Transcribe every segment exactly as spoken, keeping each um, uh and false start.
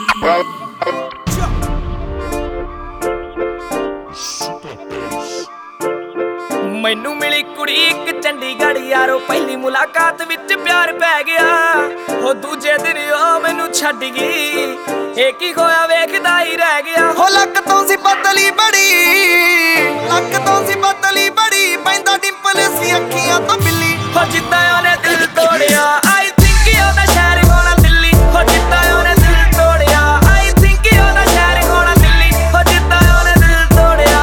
मैनू मिली कुड़ी एक चंडीगढ़ यारो, पहली मुलाकात विच प्यार पै गया। हो दूजे दिन ओ मैनू छड्ड गई, एक ही खोया वेखदा ही रह गया। हो लक तो सी पतली बड़ी, लक तो सी पतली बड़ी, पैंदा डिंपल सी अखियां तो बिल्ली। हो जिद्दां ओने दिल तोड़िया, आई थिंक ओदा शहर होना दिल्ली। हो जिद्दां ओने दिल तोड़िया, आई थिंक ओदा शहर होना दिल्ली। हो जिद्दां ओने दिल तोड़िया।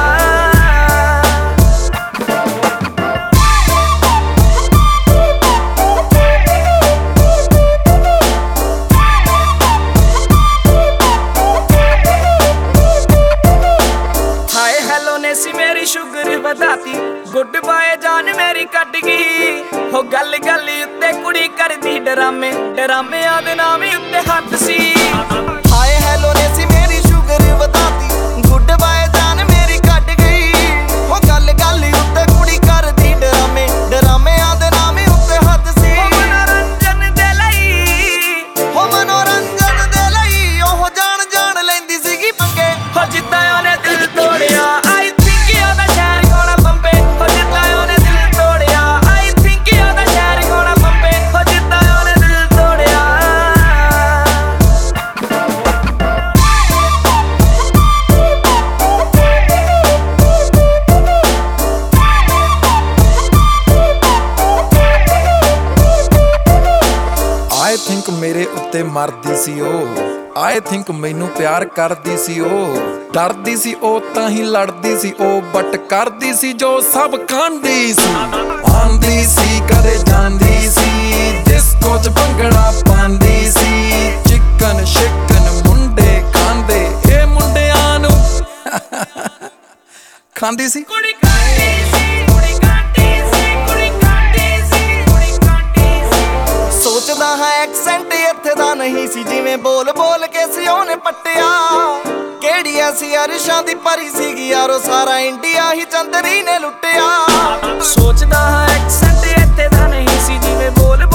हाय हेलो ने सी मेरी शुगर वधाती, गुड बाय जान मेरी कट गई। हो गल गल उत्ते कुड़ी करदी डरामे, डरामे आदे नाम उत्ते हद सी। हाय हेलो ने सी मेरी शुगर वधाती, गुड बाय जान मेरी कट गई। हो गल गल उत्ते कुड़ी करदी डरामे, डरामे आदे नाम उत्ते हद सी। हो मनोरंजन दे लई, हो मनोरंजन दे लई, ओह जान जान लैंदी सीगी पंगे। हो जिद्दां ओने दिल तोड़िया, आई थिंक ओदा शहर होना बंबे। हो जिद्दां ओने दिल तोड़िया, आई थिंक ओदा शहर होना बंबे। हो जिद्दां ओने दिल तोड़िया। आई थिंक मेरे उत्ते मरदी सी ओ, आई थिंक मैनू प्यार करदी सी ओ। डरदी सी ओ तां ही लड़दी सी ओ, बट करदी सी जो सब कांदी सी। आंदी सी कदे जांदी सी, डिस्को च भंगड़ा पांदी सी। चिकन शिकन मुंडे खांदे, ए मुंडियां नू खांदी सी। कुड़ी कांदी सी, कुड़ी कांदी सी, कुड़ी कांदी सी, कुड़ी कांदी सी। सोचदा है एक्सेंट इत्थे दा नहीं सी, जिवें बोल बोल के सी ओने पट्टिया। केड़ी ऐसी अरशां दी परी सीगी यारो, सारा इंडिया ही चंदरी ने लुटिया। सोचदा है एक्सेंट इत्थे दा नहीं सी, जिवें बोल